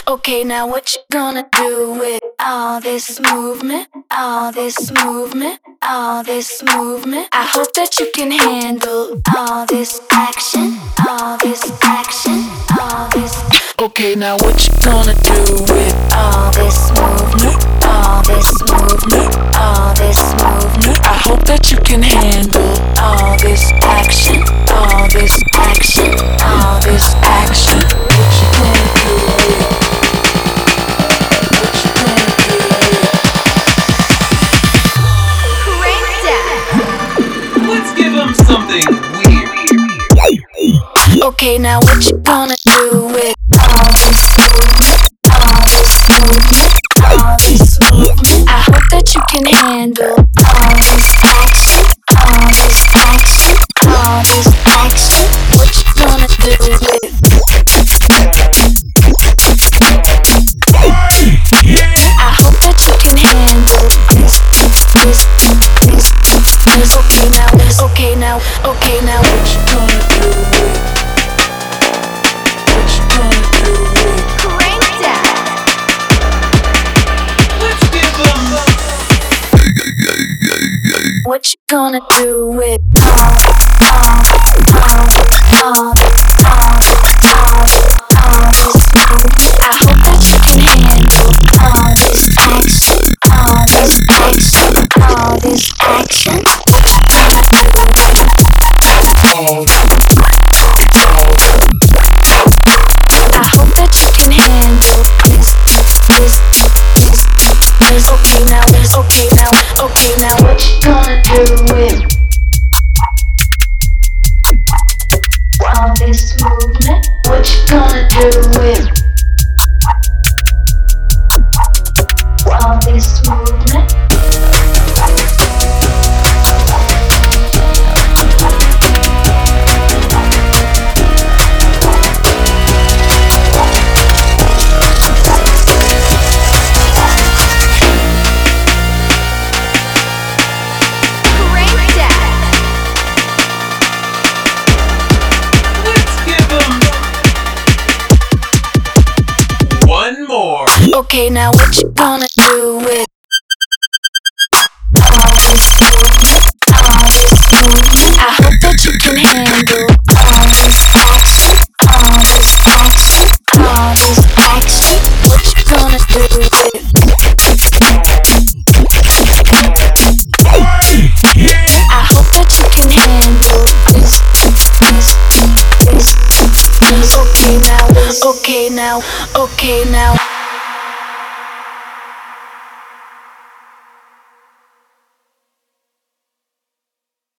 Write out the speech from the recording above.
Okay, now what you gonna do with all this movement, all this movement, all this movement? I hope that you can handle all this action, all this action, all this. Okay, now what you gonna do with all this movement, all this movement, all this movement? I hope that you can handle all this action, all this action, all this action. What you gonna do with it? Something weird. Okay, now what you gonna do with all this movement, all this movement, all this movement? I hope that you can handle all this action, all this action, all this action. What you gonna do with it? I hope that you can handle this. Okay now, what you gonna do with it? What you gonna do with it? Crank that. Let's give them. What you gonna do with I hope that you can handle all this action, all this action, all this action. I hope that you can handle this. Okay now, what you gonna do with all this movement? What you gonna do with all this movement? Okay, now what you gonna do with all this movement, all this movement? I hope that you can handle all this action, all this action, all this action. What you gonna do with I hope that you can handle this. Okay now, okay now.